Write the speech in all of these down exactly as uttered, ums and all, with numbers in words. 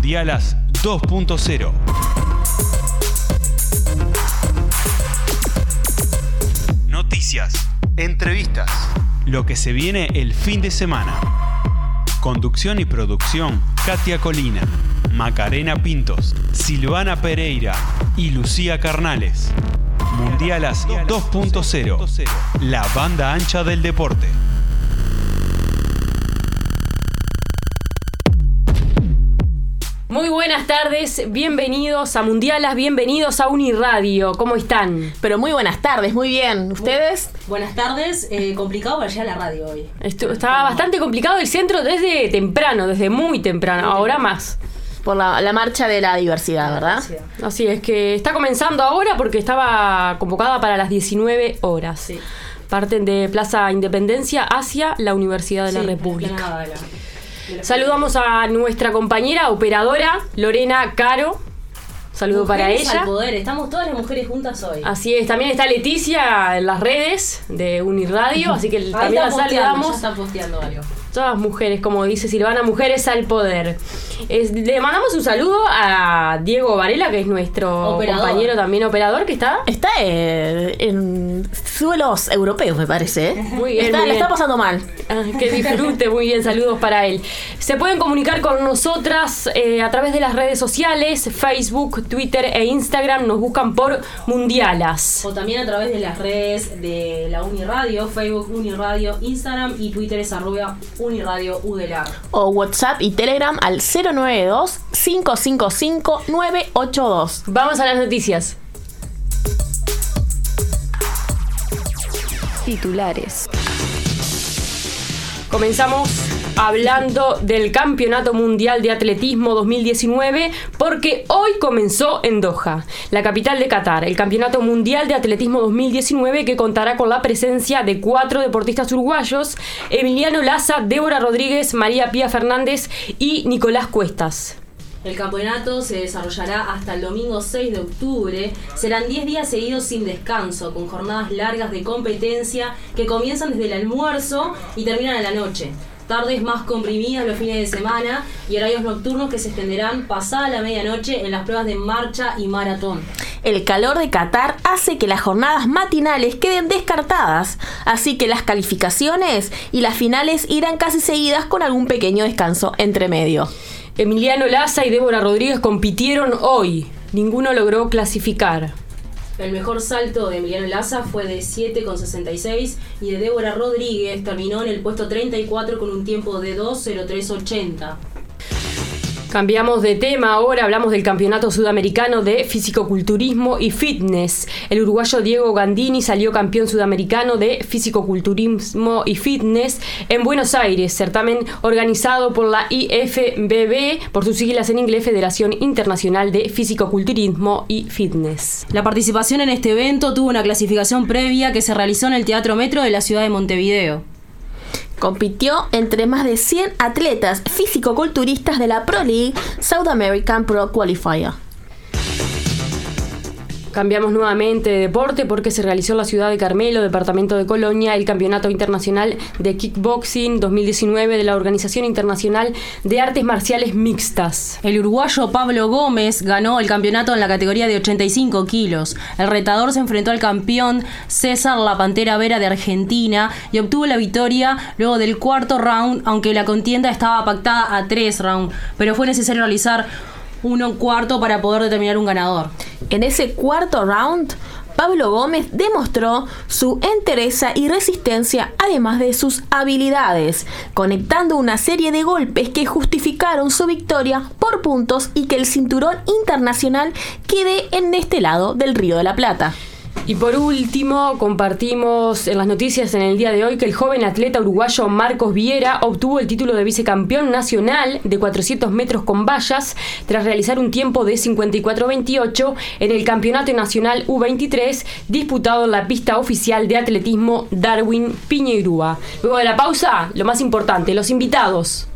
Mundialas dos punto cero. Noticias, entrevistas, lo que se viene el fin de semana. Conducción y producción, Katia Colina, Macarena Pintos, Silvana Pereira y Lucía Carnales. Mundialas dos punto cero, la banda ancha del deporte. Muy buenas tardes, bienvenidos a Mundialas, bienvenidos a Uniradio. ¿Cómo están? Pero muy buenas tardes, muy bien. ¿Ustedes? Buenas tardes, eh, complicado para llegar a la radio hoy. Esto, estaba bastante complicado el centro desde temprano, desde muy temprano, ahora más. Por la, la marcha de la diversidad, ¿verdad? Sí. Así es que está comenzando ahora porque estaba convocada para las diecinueve horas. Sí. Parten de Plaza Independencia hacia la Universidad de Sí, la República. la de la- de la- Saludamos a nuestra compañera operadora Lorena Caro. Saludo para Mujeres ella. al poder, estamos todas las mujeres juntas hoy. Así es, también está Leticia en las redes de Uniradio, así que Ahí también la están posteando, saludamos. ya están posteando algo. Todas mujeres, como dice Silvana, mujeres al poder. Es- le mandamos un saludo a Diego Varela, que es nuestro Operador. compañero también operador, que está Está eh, en suelos europeos, me parece. ¿eh? muy bien. Está, muy la bien. está pasando mal. Ah, que disfrute, muy bien, saludos para él. Se pueden comunicar con nosotras eh, a través de las redes sociales, Facebook, Twitter e Instagram, nos buscan por Mundialas. O también a través de las redes de la Uniradio, Facebook Uniradio, Instagram y Twitter es arroba Uniradio Udelar. O WhatsApp y Telegram al cero nueve dos, cinco cinco cinco, nueve ocho dos. Vamos a las noticias. Titulares. Comenzamos hablando del Campeonato Mundial de Atletismo dos mil diecinueve porque hoy comenzó en Doha, la capital de Qatar, el Campeonato Mundial de Atletismo dos mil diecinueve que contará con la presencia de cuatro deportistas uruguayos, Emiliano Laza, Débora Rodríguez, María Pía Fernández y Nicolás Cuestas. El campeonato se desarrollará hasta el domingo seis de octubre. Serán diez días seguidos sin descanso, con jornadas largas de competencia que comienzan desde el almuerzo y terminan a la noche. Tardes más comprimidas los fines de semana y horarios nocturnos que se extenderán pasada la medianoche en las pruebas de marcha y maratón. El calor de Qatar hace que las jornadas matinales queden descartadas, así que las calificaciones y las finales irán casi seguidas con algún pequeño descanso entre medio. Emiliano Laza y Débora Rodríguez compitieron hoy. Ninguno logró clasificar. El mejor salto de Emiliano Laza fue de siete coma sesenta y seis y de Débora Rodríguez terminó en el puesto treinta y cuatro con un tiempo de dos cero tres ochenta. Cambiamos de tema, ahora hablamos del Campeonato Sudamericano de Fisicoculturismo y Fitness. El uruguayo Diego Gandini salió campeón sudamericano de Fisicoculturismo y Fitness en Buenos Aires, certamen organizado por la I F B B, por sus siglas en inglés, Federación Internacional de Fisicoculturismo y Fitness. La participación en este evento tuvo una clasificación previa que se realizó en el Teatro Metro de la ciudad de Montevideo. Compitió entre más de cien atletas físico-culturistas de la Pro League South American Pro Qualifier. Cambiamos nuevamente de deporte porque se realizó en la ciudad de Carmelo, departamento de Colonia, el Campeonato Internacional de Kickboxing dos mil diecinueve de la Organización Internacional de Artes Marciales Mixtas. El uruguayo Pablo Gómez ganó el campeonato en la categoría de ochenta y cinco kilos. El retador se enfrentó al campeón César La Pantera Vera de Argentina y obtuvo la victoria luego del cuarto round, aunque la contienda estaba pactada a tres rounds, pero fue necesario realizar uno cuarto para poder determinar un ganador. En ese cuarto round, Pablo Gómez demostró su entereza y resistencia, además de sus habilidades, conectando una serie de golpes que justificaron su victoria por puntos y que el cinturón internacional quede en este lado del Río de la Plata. Y por último, compartimos en las noticias en el día de hoy que el joven atleta uruguayo Marcos Viera obtuvo el título de vicecampeón nacional de cuatrocientos metros con vallas tras realizar un tiempo de cincuenta y cuatro veintiocho en el Campeonato Nacional U veintitrés disputado en la pista oficial de atletismo Darwin Piñeirúa. Luego de la pausa, lo más importante, los invitados.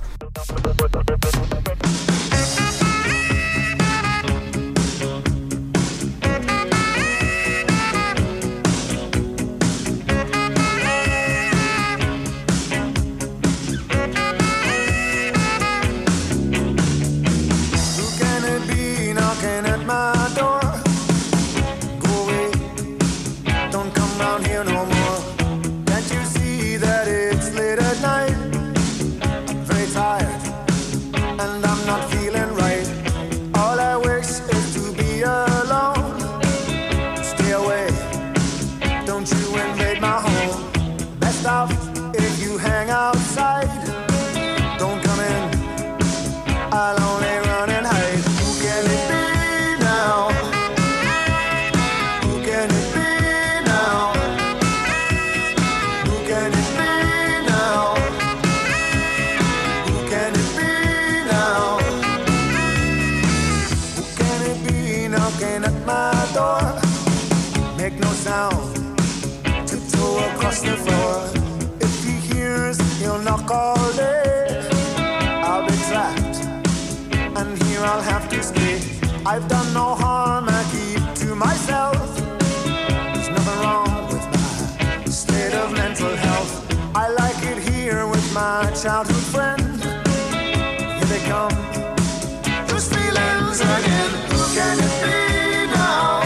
I've done no harm, I keep to myself. There's nothing wrong with my state of mental health. I like it here with my childhood friend. Here they come, those feelings again. Who can it be now?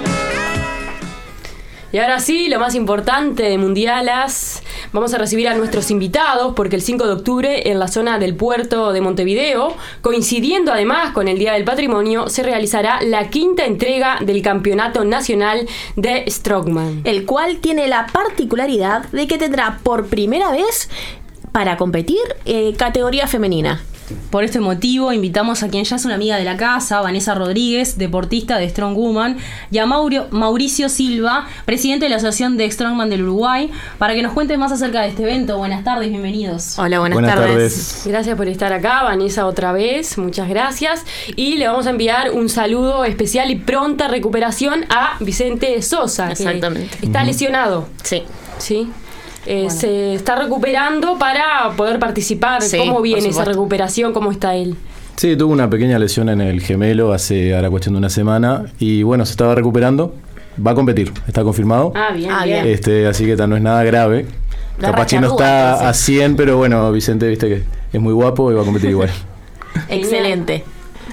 Y ahora sí, lo más importante de Mundialas. Vamos a recibir a nuestros invitados porque el cinco de octubre en la zona del puerto de Montevideo, coincidiendo además con el Día del Patrimonio, se realizará la quinta entrega del Campeonato Nacional de Strongman. El cual tiene la particularidad de que tendrá por primera vez para competir eh, categoría femenina. Por este motivo invitamos a quien ya es una amiga de la casa, Vanessa Rodríguez, deportista de Strong Woman, y a Mauro, Mauricio Silva, presidente de la Asociación de Strongman del Uruguay, para que nos cuentes más acerca de este evento. Buenas tardes, bienvenidos. Hola, buenas, buenas tardes. tardes. Gracias por estar acá, Vanessa, otra vez. Muchas gracias. Y le vamos a enviar un saludo especial y pronta recuperación a Vicente Sosa. Exactamente. Que está uh-huh. lesionado. Sí. Sí. Eh, bueno. Se está recuperando para poder participar. Sí, ¿Cómo viene esa recuperación? ¿Cómo está él? Sí, tuvo una pequeña lesión en el gemelo hace ahora cuestión de una semana y bueno, se estaba recuperando. Va a competir, está confirmado. Ah, bien, ah, bien. Este, así que no es nada grave. La Capaz que no está entonces. a cien, pero bueno, Vicente, viste que es muy guapo y va a competir igual. Excelente.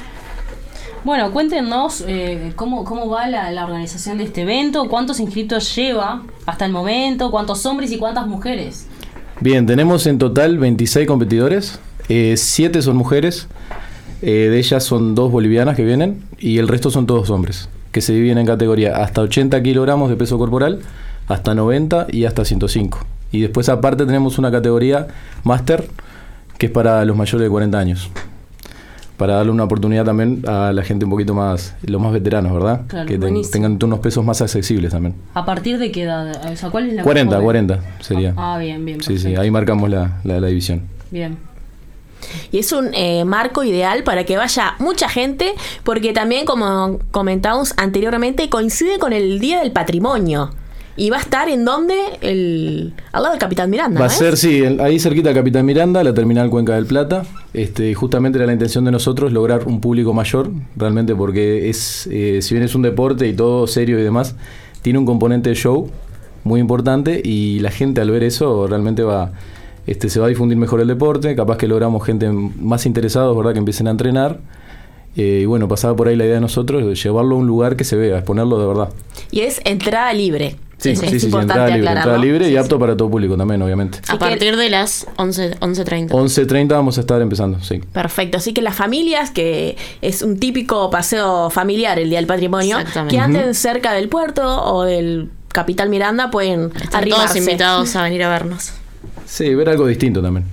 Bueno, cuéntenos eh, cómo, cómo va la, la organización de este evento, cuántos inscritos lleva hasta el momento, cuántos hombres y cuántas mujeres. Bien, tenemos en total veintiséis competidores, eh, siete son mujeres, eh, de ellas son dos bolivianas que vienen y el resto son todos hombres, que se dividen en categoría hasta ochenta kilogramos de peso corporal, hasta noventa y hasta ciento cinco. Y después aparte tenemos una categoría máster, que es para los mayores de cuarenta años. Para darle una oportunidad también a la gente un poquito más, los más veteranos, ¿verdad? Claro, que ten, tengan unos pesos más accesibles también. ¿A partir de qué edad? O sea, ¿cuál es la cuarenta, mejor? cuarenta sería. Ah, bien, bien. Sí, perfecto. sí, ahí marcamos la, la, la división. Bien. Y es un eh, marco ideal para que vaya mucha gente, porque también, como comentamos anteriormente, coincide con el Día del Patrimonio. ¿Y va a estar en dónde? El, al lado del Capitán Miranda. Va a ¿no ser, es? sí, ahí cerquita del Capitán Miranda, la terminal Cuenca del Plata. Este, justamente era la intención de nosotros lograr un público mayor, realmente, porque es, eh, si bien es un deporte y todo serio y demás, tiene un componente de show muy importante y la gente al ver eso realmente va, este, se va a difundir mejor el deporte. Capaz que logramos gente más interesados, ¿verdad?, que empiecen a entrenar. Eh, y bueno, pasaba por ahí la idea de nosotros de llevarlo a un lugar que se vea, exponerlo de verdad. Y es entrada libre. Sí, es, sí, es sí, sí, importante entrada libre, aclararlo. entrada libre Sí, y sí. apto para todo público también, obviamente. A partir de las once, once treinta. once treinta vamos a estar empezando, sí. Perfecto, así que las familias, que es un típico paseo familiar el Día del Patrimonio, Exactamente. que anden Uh-huh. cerca del puerto o del Capitán Miranda, pueden Están arrimarse. todos invitados a venir a vernos. Sí, ver algo distinto también.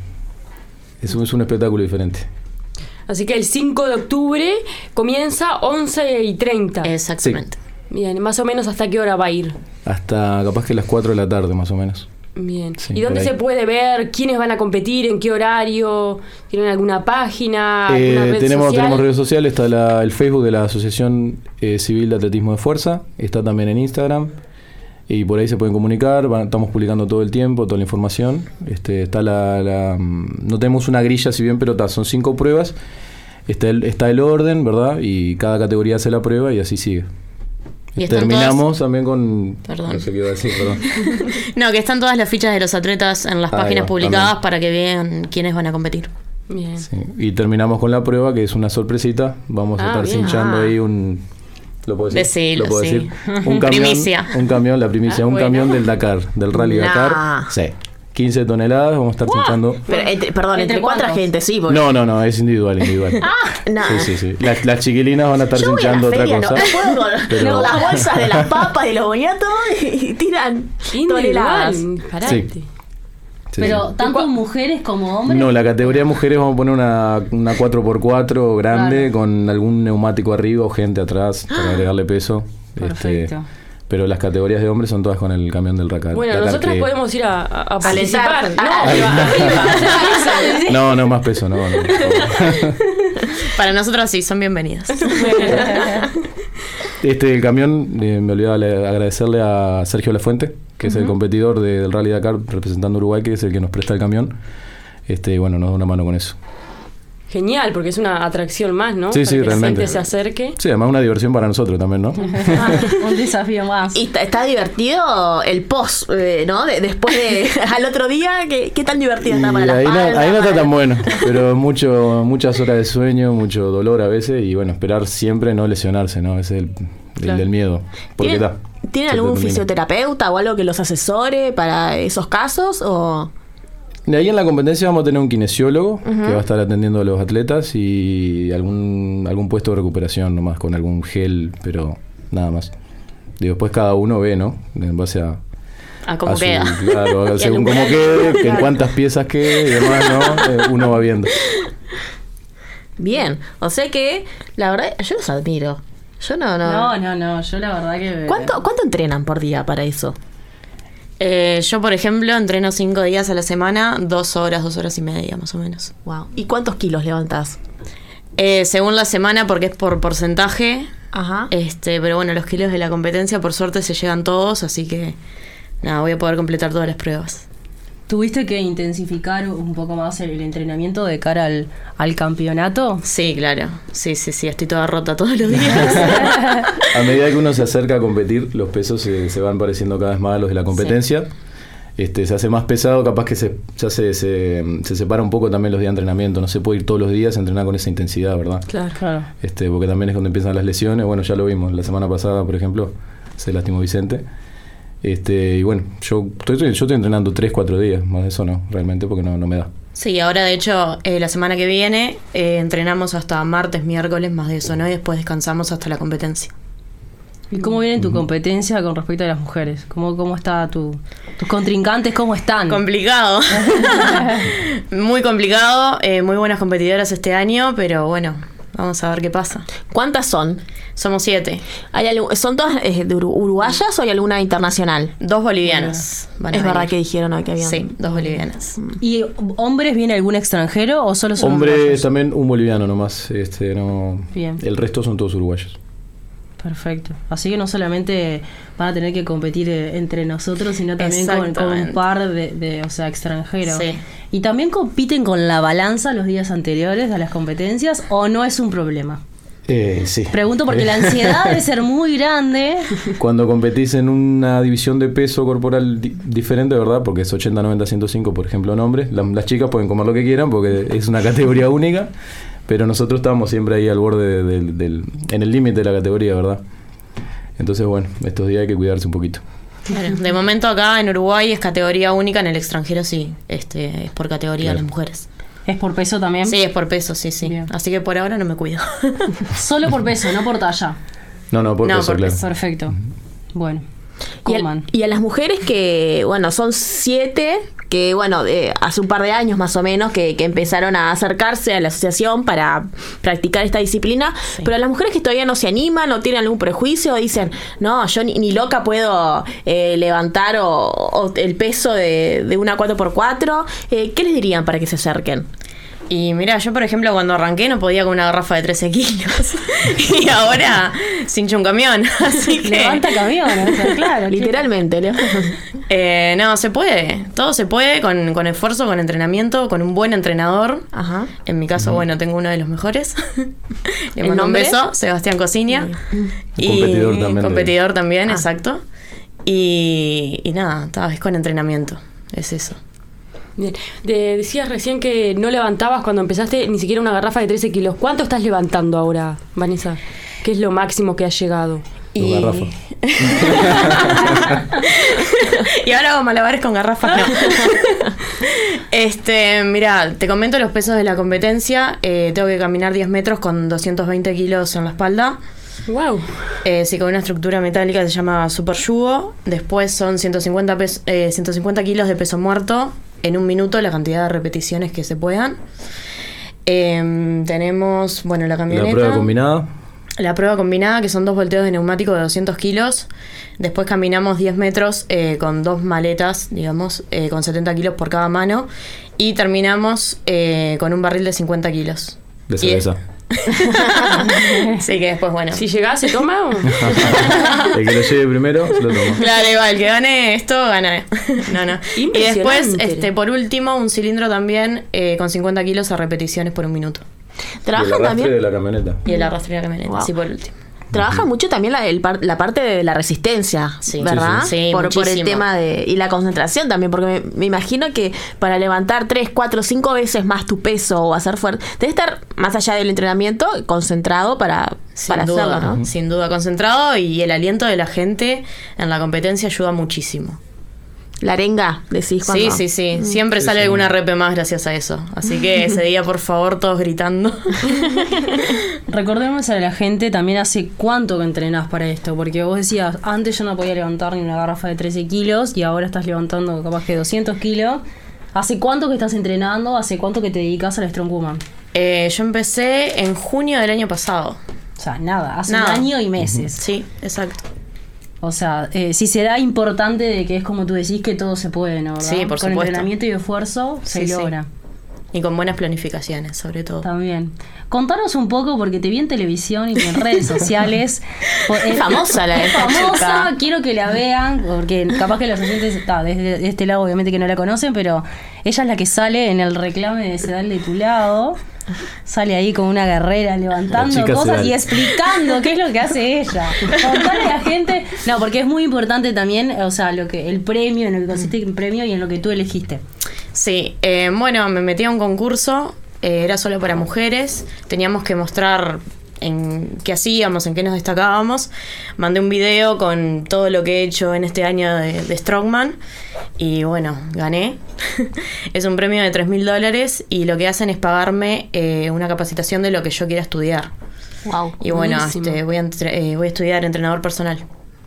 Es un, es un espectáculo diferente. Así que el cinco de octubre comienza once y treinta. Exactamente. Bien, más o menos ¿hasta qué hora va a ir? Hasta capaz que las cuatro de la tarde, más o menos. Bien. Sí, ¿Y dónde por ahí. se puede ver quiénes van a competir, en qué horario? ¿Tienen alguna página, Eh, alguna red tenemos, social? tenemos redes sociales, está la, el Facebook de la Asociación eh, Civil de Atletismo de Fuerza, está también en Instagram. Y por ahí se pueden comunicar, van- estamos publicando todo el tiempo, toda la información. Este, está la, la, mm, no tenemos una grilla, si bien, pero ta, son cinco pruebas. Está el, está el orden, ¿verdad? Y cada categoría hace la prueba y así sigue. Y están Terminamos todas- también con... Perdón. No sé qué iba a decir, perdón. No, que están todas las fichas de los atletas en las Ahí páginas va, publicadas también. para que vean quiénes van a competir. Bien. Sí, y terminamos con la prueba, que es una sorpresita. Vamos a Ah, estar bien. cinchando Ah. ahí un... ¿Lo puedo decir? Decilo, ¿Lo puedo sí. decir? Un camión, Primicia. Un camión, la primicia, Ah, un bueno. camión del Dakar, del Rally Nah. Dakar. Sí. quince toneladas, vamos a estar cinchando. Pero entre- perdón, ¿Entre ¿entre cuánta cuántos? gente? Sí, porque... No, no, no, es individual, individual. no. Sí, sí, sí. Las, las chiquilinas van a estar Yo voy a la cinchando otra feria, no, cosa. no puedo con, pero- con las bolsas de las papas y los boñatos y tiran toneladas. Individual, parate. Sí. Sí, Pero sí. tanto mujeres como hombres. No, la categoría mujeres vamos a poner una, una cuatro por cuatro grande, Claro. con algún neumático arriba o gente atrás para agregarle peso. Perfecto. Este, pero las categorías de hombres son todas con el camión del Dakar. Bueno, Dakar nosotros que- podemos ir a, a- a participar. Alentar. No, Ah, arriba, arriba. No, no, más peso, no. no, por favor. Para nosotros sí, son bienvenidos. Este, el camión, eh, me olvidaba le- agradecerle a Sergio Lafuente, que es el competidor de- del Rally Dakar representando a Uruguay, que es el que nos presta el camión. Este, y bueno, nos da una mano con eso. Genial, porque es una atracción más, ¿no? Sí, Para sí, que la realmente. gente se acerque. Sí, además una diversión para nosotros también, ¿no? Un desafío más. Y está, está divertido el post, eh, ¿no? De- después de al otro día, ¿qué, qué tan divertido está Y para la ahí no, espalda, ahí no está para- tan bueno, pero mucho, muchas horas de sueño, mucho dolor a veces y bueno, esperar siempre no lesionarse, ¿no? Ese es el, el Claro. del miedo. Porque ¿Tienen, está. ¿tienen se algún termina. fisioterapeuta o algo que los asesore para esos casos? O De ahí en la competencia vamos a tener un kinesiólogo que va a estar atendiendo a los atletas y algún algún puesto de recuperación nomás con algún gel, pero nada más. Y después cada uno ve, ¿no? En base a, A cómo a su- queda. Claro, Y según al cómo lugar. quede, que en cuántas piezas quede y demás, ¿no? Eh, uno va viendo. bien, o sea que la verdad yo los admiro. Yo no, no. No, no, no, yo la verdad que... ¿Cuánto, ¿Cuánto entrenan por día para eso? Eh, yo, por ejemplo, entreno cinco días a la semana, dos horas, dos horas y media más o menos. Wow. ¿Y cuántos kilos levantás? Eh, según la semana, porque es por porcentaje. Ajá. Este, pero bueno, los kilos de la competencia por suerte se llegan todos, así que nada, voy a poder completar todas las pruebas. ¿Tuviste que intensificar un poco más el, el entrenamiento de cara al, al campeonato? Sí, claro. Sí, sí, sí, estoy toda rota todos los días. A medida que uno se acerca a competir, los pesos se, se van pareciendo cada vez más a los de la competencia. Este, se hace más pesado, capaz que se, ya se, se, se separa un poco también los días de entrenamiento. No se puede ir todos los días a entrenar con esa intensidad, ¿verdad? Claro. Claro. Este, porque también es cuando empiezan las lesiones. Bueno, ya lo vimos la semana pasada, por ejemplo, se lastimó Vicente. Este, y bueno, yo estoy, yo estoy entrenando tres, cuatro días, más de eso no, realmente, porque no, no me da. Sí, ahora de hecho, eh, la semana que viene eh, entrenamos hasta martes, miércoles, más de eso, ¿no? Y después descansamos hasta la competencia. ¿Y cómo viene tu competencia con respecto a las mujeres? ¿Cómo, cómo está tu, tus contrincantes? ¿Cómo están? Complicado. Muy complicado. eh, muy buenas competidoras este año, pero bueno, vamos a ver qué pasa. ¿Cuántas son? Somos siete. ¿Hay algún- ¿Son todas eh, de Uru- uruguayas o hay alguna internacional? Dos bolivianas. van a Es venir. verdad que dijeron hoy que habían. Sí, dos bolivianas. ¿Y hombres viene algún extranjero o solo son Hombres uruguayos? también un boliviano nomás, este, no, Bien. el resto son todos uruguayos. Perfecto. Así que no solamente van a tener que competir eh, entre nosotros, sino también con, con un Exactamente. par de, de, o sea, extranjeros. Sí. ¿Y también compiten con la balanza los días anteriores a las competencias o no es un problema? Eh, sí. Pregunto porque la ansiedad debe ser muy grande. Cuando competís en una división de peso corporal di- diferente, ¿verdad? Porque es ochenta, noventa, ciento cinco, por ejemplo, en hombres. La- las chicas pueden comer lo que quieran porque es una categoría única, pero nosotros estamos siempre ahí al borde del, del- en el límite de la categoría, ¿verdad? Entonces, bueno, estos días hay que cuidarse un poquito. Claro. De momento acá en Uruguay es categoría única, en el extranjero sí, este es por categoría Claro. las mujeres. ¿Es por peso también? Sí, es por peso, sí, sí. Bien. Así que por ahora no me cuido. Solo por peso, no por talla. No, no, por No, peso, por claro. peso. Perfecto. Bueno. Y, al- Coman. y a las mujeres que, bueno, son siete, que, bueno, eh, hace un par de años más o menos que, que empezaron a acercarse a la asociación para practicar esta disciplina, pero a las mujeres que todavía no se animan o tienen algún prejuicio, dicen, no, yo ni, ni loca puedo eh, levantar o, o el peso de, de una cuatro por cuatro, eh, ¿qué les dirían para que se acerquen? Y mira, yo por ejemplo cuando arranqué no podía con una garrafa de trece kilos. Y ahora cincho un camión. Así que... Levanta camión, o sea, claro. Literalmente, ¿no? Eh, no, se puede. Todo se puede con, con esfuerzo, con entrenamiento, con un buen entrenador. Ajá. En mi caso, bueno, tengo uno de los mejores. Le ¿El mando un nombre? beso, Sebastián Cociña. Y competidor también de- competidor también, Ah. exacto. Y, y nada, tal vez con entrenamiento. Es eso. Bien. De- decías recién que no levantabas cuando empezaste ni siquiera una garrafa de trece kilos. ¿Cuánto estás levantando ahora, Vanessa? ¿Qué es lo máximo que has llegado? Tu Y... garrafa. Y ahora hago malabares con garrafas, no. Este, mira, te comento los pesos de la competencia. Eh, tengo que caminar diez metros con doscientos veinte kilos en la espalda. Wow. Eh, sí, con una estructura metálica que se llama super yugo. Después son ciento cincuenta, pes- eh, ciento cincuenta kilos de peso muerto en un minuto, la cantidad de repeticiones que se puedan. Eh, tenemos, bueno, la camioneta. La prueba combinada. La prueba combinada, que son dos volteos de neumático de doscientos kilos. Después caminamos diez metros eh, con dos maletas, digamos, eh, con setenta kilos por cada mano. Y terminamos eh, con un barril de cincuenta kilos. De Y- cerveza. Sí, que después, bueno. Si llegás, ¿se toma o? El que lo lleve primero, se lo toma. Claro, igual, el que gane esto, gana. No, no. Y después, Impresionante. este, por último, un cilindro también eh, con cincuenta kilos a repeticiones por un minuto. Y el Trabajan arrastre también. de la camioneta. Y el arrastre de la camioneta, Wow. sí, por último. Trabaja mucho también la, el par- la parte de la resistencia, Sí. ¿verdad? Sí, sí. Sí, por, por el muchísimo. tema de. Y la concentración también, porque me, me imagino que para levantar tres, cuatro, cinco veces más tu peso o hacer fuerte, debe estar más allá del entrenamiento, concentrado para, Sin para duda, hacerlo, ¿no? sin duda concentrado, y el aliento de la gente en la competencia ayuda muchísimo. La arenga, decís cuando. Sí, sí, sí. Siempre Sí, sale sí. alguna repe más gracias a eso. Así que ese día, por favor, todos gritando. Recordemos a la gente también hace cuánto que entrenás para esto, porque vos decías, antes yo no podía levantar ni una garrafa de trece kilos y ahora estás levantando capaz que doscientos kilos. ¿Hace cuánto que estás entrenando? ¿Hace cuánto que te dedicas al Strongwoman? Eh, yo empecé en junio del año pasado. O sea, nada, hace Nada. un año y meses. Sí, exacto. O sea, eh, si será importante de que es como tú decís que todo se puede, ¿no? ¿verdad? Sí, por Con supuesto. entrenamiento y esfuerzo se Sí, sí. logra. Y con buenas planificaciones, sobre todo. También. Contanos un poco, porque te vi en televisión y en redes sociales. Por- eh, Famosa la es esta famosa, chica. quiero que la vean, porque capaz que los oyentes, ta, desde de este lado obviamente que no la conocen, pero ella es la que sale en el reclame de Sedal de tu lado. Sale ahí con una guerrera levantando La chica cosas Sedal. y explicando qué es lo que hace ella. Contarle a la gente. No, porque es muy importante también, o sea, lo que el premio, en lo que consiste el premio y en lo que tú elegiste. Sí, eh, bueno, me metí a un concurso, eh, era solo para mujeres, teníamos que mostrar en qué hacíamos, en qué nos destacábamos. Mandé un video con todo lo que he hecho en este año de, de Strongman y bueno, gané. Es un premio de tres mil dólares y lo que hacen es pagarme eh, una capacitación de lo que yo quiera estudiar. Wow. Y bueno, buenísimo. este, voy, a entre- eh, voy a estudiar entrenador personal.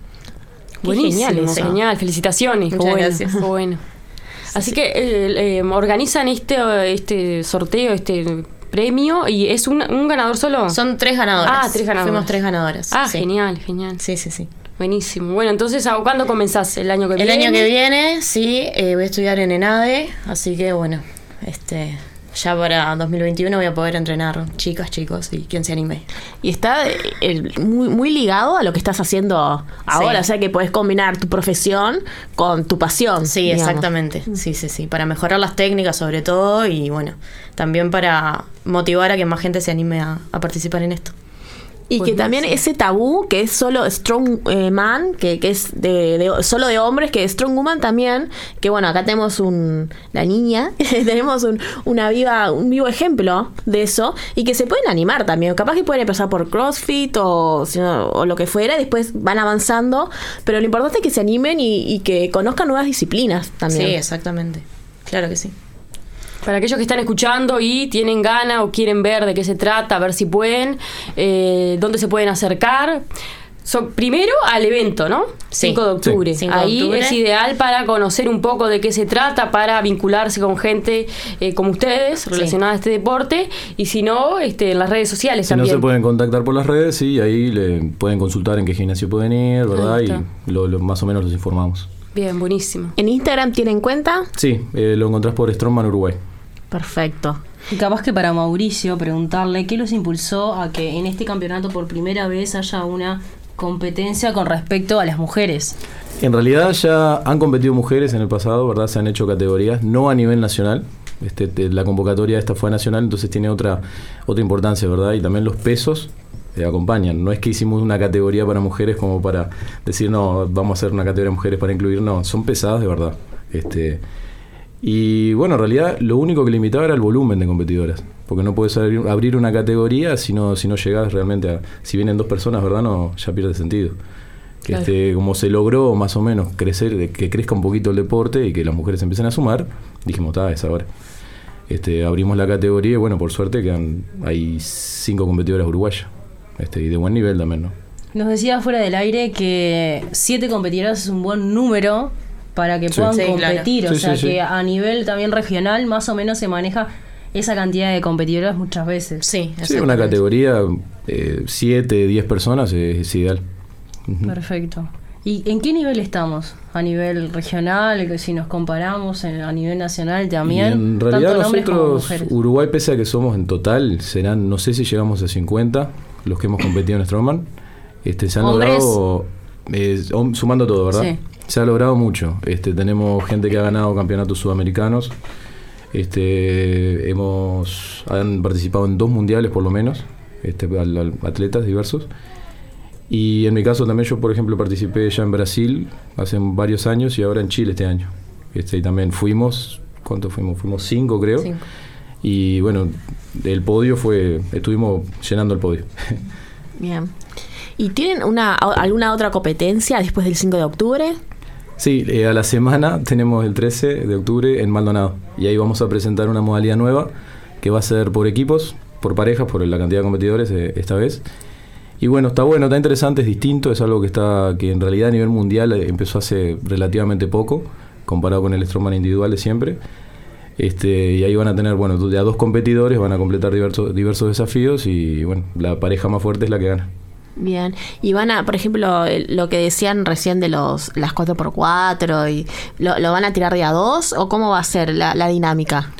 Buenísimo, genial eso. genial, felicitaciones. qué Muchas bueno, gracias. qué bueno. Así que eh, eh, organizan este, este sorteo, este premio, y es un, un ganador solo. Son tres ganadoras. Ah, tres ganadoras. Fuimos tres ganadoras. Ah, sí. genial, genial. Sí, sí, sí. Buenísimo. Bueno, entonces, ¿a ¿cuándo comenzás? ¿El año que El viene? año que viene, sí, eh, voy a estudiar en ENADE, así que bueno, este, ya para dos mil veintiuno voy a poder entrenar chicas, chicos y quien se anime. Y está eh, el- muy, muy ligado a lo que estás haciendo ahora, Sí. o sea que podés combinar tu profesión con tu pasión. Sí, digamos. exactamente, sí, sí, sí, para mejorar las técnicas sobre todo y bueno, también para motivar a que más gente se anime a, a participar en esto. Y que también ese tabú que es solo strong eh, man, que, que es de, de- solo de hombres, que es strong woman también, que bueno, acá tenemos un la niña, tenemos un, una viva, un vivo ejemplo de eso, y que se pueden animar también. Capaz que pueden empezar por CrossFit o, si no, o lo que fuera, después van avanzando, pero lo importante es que se animen y, y que conozcan nuevas disciplinas también. Sí, exactamente, claro que sí. Para aquellos que están escuchando y tienen ganas o quieren ver de qué se trata, a ver si pueden, eh, dónde se pueden acercar. So, primero al evento, ¿no? Sí. cinco de octubre. Sí, cinco de Ahí octubre. es ideal para conocer un poco de qué se trata, para vincularse con gente eh, como ustedes, relacionada a este deporte, y si no, este, en las redes sociales Si no, también. se pueden contactar por las redes, sí, ahí le pueden consultar en qué gimnasio pueden ir, ¿verdad? Ahí está. Y lo, lo- más o menos los informamos. Bien, buenísimo. ¿En Instagram tienen cuenta? Sí, eh, lo encontrás por Strongman Uruguay. Perfecto. Y capaz que para Mauricio preguntarle qué los impulsó a que en este campeonato por primera vez haya una competencia con respecto a las mujeres. En realidad ya han competido mujeres en el pasado, ¿verdad? Se han hecho categorías, no a nivel nacional. Este, te- la convocatoria esta fue nacional, entonces tiene otra, otra importancia, ¿verdad? Y también los pesos eh, acompañan. No es que hicimos una categoría para mujeres como para decir, no, vamos a hacer una categoría de mujeres para incluir, no, son pesadas de verdad. Este, y bueno, en realidad lo único que limitaba era el volumen de competidoras, porque no puedes abrir, abrir una categoría si no, si no llegas realmente a, si vienen dos personas, ¿verdad? No, ya pierde sentido. Que Claro. este, como se logró más o menos crecer, de que crezca un poquito el deporte y que las mujeres empiecen a sumar, dijimos, está, es ahora. Este, abrimos la categoría y bueno, por suerte quedan, hay cinco competidoras uruguayas, este, y de buen nivel también, ¿no? Nos decía fuera del aire que siete competidoras es un buen número para que Sí. puedan Sí, claro. competir. O Sí, sea sí, sí. que a nivel también regional más o menos se maneja esa cantidad de competidoras muchas veces. Sí, Sí, una exactamente. categoría, eh, siete, diez personas es, es ideal. Ujú. Perfecto. ¿Y en qué nivel estamos? ¿A nivel regional? que Si nos comparamos en- a nivel nacional Y también. en realidad tanto hombres como nosotros, mujeres. Uruguay, pese a que somos en total, serán, no sé si llegamos a cincuenta los que hemos competido en Strongman. Este, se han ¿Hombres? logrado, eh, hom- sumando todo, ¿verdad? Sí. Se ha logrado mucho. Este, tenemos gente que ha ganado campeonatos sudamericanos, Este, hemos han participado en dos mundiales por lo menos, este, al, al, atletas diversos. Y en mi caso también yo, por ejemplo, participé ya en Brasil hace varios años y ahora en Chile este año. Este, y también fuimos, ¿cuánto fuimos? Fuimos cinco, creo. Cinco. Y bueno, el podio fue, estuvimos llenando el podio. Bien. ¿Y tienen una alguna otra competencia después del cinco de octubre? Sí, eh, a la semana tenemos el trece de octubre en Maldonado. Y ahí vamos a presentar una modalidad nueva que va a ser por equipos, por parejas, por la cantidad de competidores eh, esta vez. Y bueno, está bueno, está interesante, es distinto, es algo que está que en realidad a nivel mundial empezó hace relativamente poco, comparado con el strongman individual de siempre. Este, y ahí van a tener, bueno, de a dos competidores, van a completar diversos, diversos desafíos y bueno, la pareja más fuerte es la que gana. Bien, y van a, por ejemplo, lo que decían recién de los las cuatro por cuatro, y ¿lo, lo van a tirar de a dos o cómo va a ser la, la dinámica?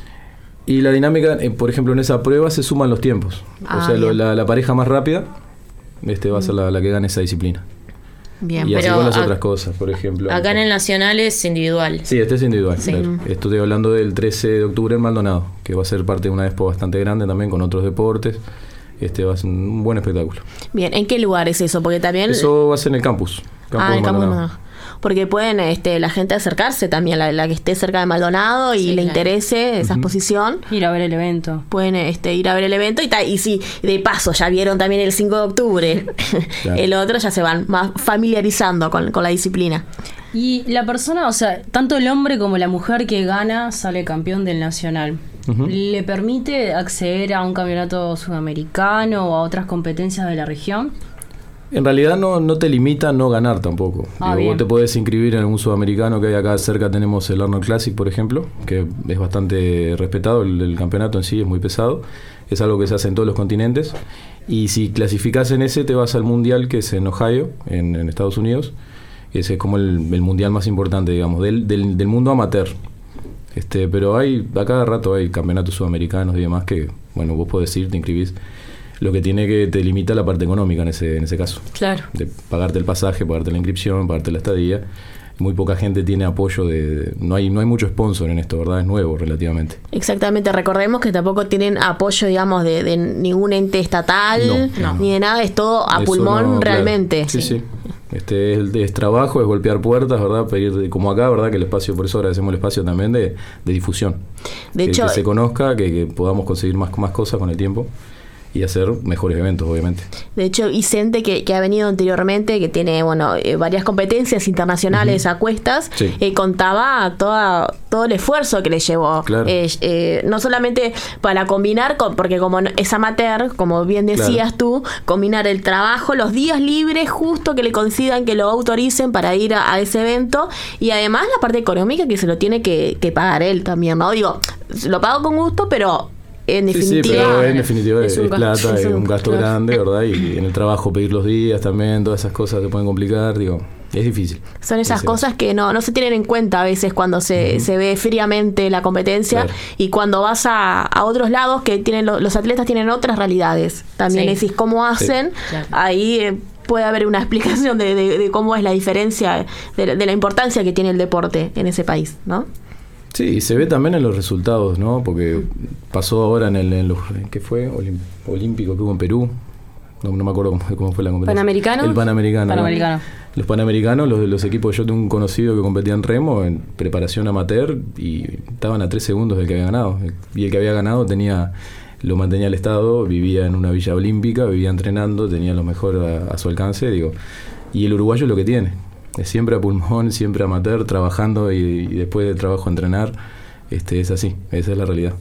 Y la dinámica, eh, por ejemplo, en esa prueba se suman los tiempos. Ah, o sea, lo, la, la pareja más rápida este va a ser la, la que gane esa disciplina. Bien, y así pero con las a, otras cosas, por ejemplo. Acá en el Nacional es individual. Sí, este es individual. Sí. Claro. Esto estoy hablando del trece de octubre en Maldonado, que va a ser parte de una expo bastante grande también con otros deportes. Este va a ser un buen espectáculo. Bien, ¿en qué lugar es eso? Porque también eso va a ser en el campus. campus ah, en el campus de Maldonado. Maldonado. Porque pueden este, la gente acercarse también, la, la que esté cerca de Maldonado y Sí, le claro. interese esa Ujú. exposición. Ir a ver el evento. Pueden este, ir a ver el evento y ta, y si de paso ya vieron también el cinco de octubre, Claro. el otro ya se van más familiarizando con, con la disciplina. Y la persona, o sea, tanto el hombre como la mujer que gana sale campeón del nacional. Ujú. ¿Le permite acceder a un campeonato sudamericano o a otras competencias de la región? En realidad no, no te limita a no ganar tampoco. Ah, Digo, bien. vos te podés inscribir en un sudamericano que hay acá cerca, tenemos el Arnold Classic, por ejemplo, que es bastante respetado, el, el campeonato en sí es muy pesado, es algo que se hace en todos los continentes, y si clasificás en ese te vas al mundial que es en Ohio, en, en Estados Unidos, ese es como el, el mundial más importante, digamos, del, del, del mundo amateur. Este, pero hay, a cada rato hay campeonatos sudamericanos y demás que, bueno, vos podés ir, te inscribís. Lo que tiene que te limita la parte económica en ese, en ese caso. Claro. De pagarte el pasaje, pagarte la inscripción, pagarte la estadía. Muy poca gente tiene apoyo de, de- no hay no hay mucho sponsor en esto, ¿verdad? Es nuevo relativamente. Exactamente, recordemos que tampoco tienen apoyo, digamos, de, de ningún ente estatal, No, no. ni de nada, es todo a Eso pulmón no, claro. realmente. Sí, sí. Este es, es trabajo, es golpear puertas, ¿verdad? Pedir, como acá, ¿verdad? Que el espacio, por eso agradecemos el espacio también de, de difusión. De que, hecho, que se conozca, que, que podamos conseguir más, más cosas con el tiempo y hacer mejores eventos, obviamente. De hecho, Vicente, que, que ha venido anteriormente, que tiene bueno eh, varias competencias internacionales Ujú. a cuestas, Sí. eh, contaba toda, todo el esfuerzo que le llevó. Claro. Eh, eh, no solamente para combinar, con, porque como no- es amateur, como bien decías Claro. tú, combinar el trabajo, los días libres, justo que le coincidan, que lo autoricen para ir a, a ese evento, y además la parte económica que se lo tiene que, que pagar él también, ¿no? Digo, lo pago con gusto, pero en Sí, sí, definitiva... pero en definitiva es, un es gasto, plata, es es un- un gasto claro. grande, ¿verdad? Y en el trabajo pedir los días también, todas esas cosas te pueden complicar, digo, es difícil. Son esas Ese- cosas que no, no se tienen en cuenta a veces cuando se, se ve fríamente la competencia, Claro. y cuando vas a, a otros lados que tienen lo- los atletas tienen otras realidades. También Sí. decís cómo hacen, Claro. ahí eh, puede haber una explicación de, de- de cómo es la diferencia, de, la- de la importancia que tiene el deporte en ese país, ¿no? Sí, y se ve también en los resultados, ¿no? Porque pasó ahora en el, en los, ¿en ¿qué fue? Olim- Olímpico que hubo en Perú. No, no me acuerdo cómo, cómo fue la competencia. ¿Panamericano? El Panamericano. ¿no? Panamericano. Los Panamericanos, los, los equipos, yo tengo un conocido que competía en remo, en preparación amateur, y estaban a tres segundos del que había ganado. Y el que había ganado tenía, lo mantenía el Estado, vivía en una villa olímpica, vivía entrenando, tenía lo mejor a, a su alcance, digo. Y el uruguayo es lo que tiene. Es siempre a pulmón, siempre amateur, trabajando y, y después del trabajo entrenar. Este, es así, esa es la realidad.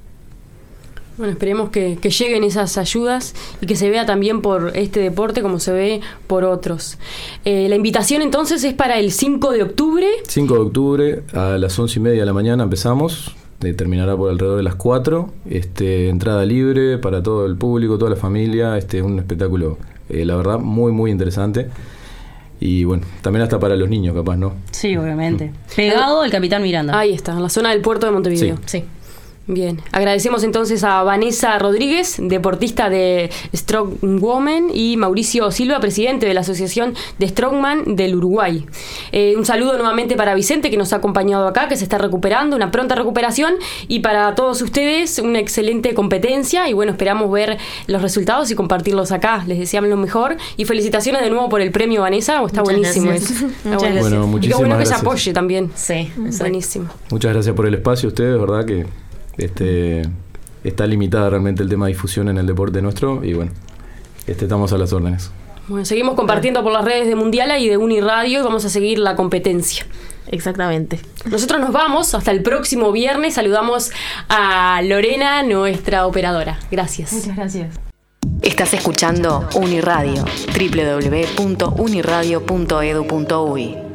Bueno, esperemos que, que lleguen esas ayudas y que se vea también por este deporte como se ve por otros. Eh, la invitación entonces es para el cinco de octubre. cinco de octubre a las once y media de la mañana empezamos, eh, terminará por alrededor de las cuatro, este, entrada libre para todo el público, toda la familia, este, un espectáculo, eh, la verdad, muy muy interesante. Y bueno, también hasta para los niños capaz, ¿no? Sí, obviamente. Pegado al Capitán Miranda. Ahí está, en la zona del puerto de Montevideo. Sí. Sí. Bien, agradecemos entonces a Vanessa Rodríguez, deportista de Strongwoman, y Mauricio Silva, presidente de la Asociación de Strongman del Uruguay. Eh, un saludo nuevamente para Vicente, que nos ha acompañado acá, que se está recuperando, una pronta recuperación, y para todos ustedes una excelente competencia, y bueno, esperamos ver los resultados y compartirlos acá. Les deseamos lo mejor, y felicitaciones de nuevo por el premio, Vanessa, está Muchas buenísimo gracias. eso. Está Muchas buenísimo. gracias. Bueno, Y qué muchísimas bueno que se gracias. apoye también. Sí, Buenísimo. Muchas gracias por el espacio a ustedes, verdad que este está limitada realmente el tema de difusión en el deporte nuestro, y bueno, este, estamos a las órdenes. Bueno, seguimos compartiendo por las redes de Mundiala y de Uniradio, y vamos a seguir la competencia. Exactamente. Nosotros nos vamos hasta el próximo viernes. Saludamos a Lorena, nuestra operadora. Gracias. Muchas gracias. Estás escuchando Uniradio, doble u doble u doble u punto uniradio punto edu punto uy.